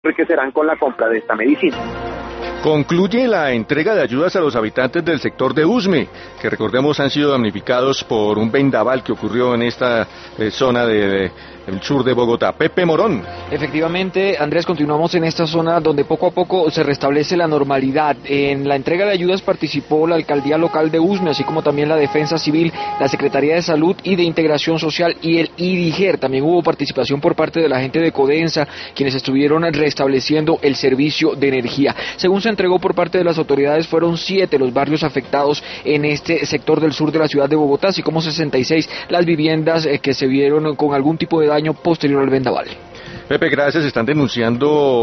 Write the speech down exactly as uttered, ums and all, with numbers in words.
que serán con la compra de esta medicina. Concluye la entrega de ayudas a los habitantes del sector de Usme, que recordemos han sido damnificados por un vendaval que ocurrió en esta eh, zona del de, sur de Bogotá. Pepe Morón. Efectivamente, Andrés, continuamos en esta zona donde poco a poco se restablece la normalidad. En la entrega de ayudas participó la alcaldía local de Usme, así como también la Defensa Civil, la Secretaría de Salud y de Integración Social y el IDIGER. También hubo participación por parte de la gente de Codensa, quienes estuvieron restableciendo el servicio de energía. Según se entregó por parte de las autoridades, fueron siete los barrios afectados en este sector del sur de la ciudad de Bogotá, así como sesenta y seis las viviendas eh, que se vieron con algún tipo de daño posterior al vendaval. Pepe, gracias. Están denunciando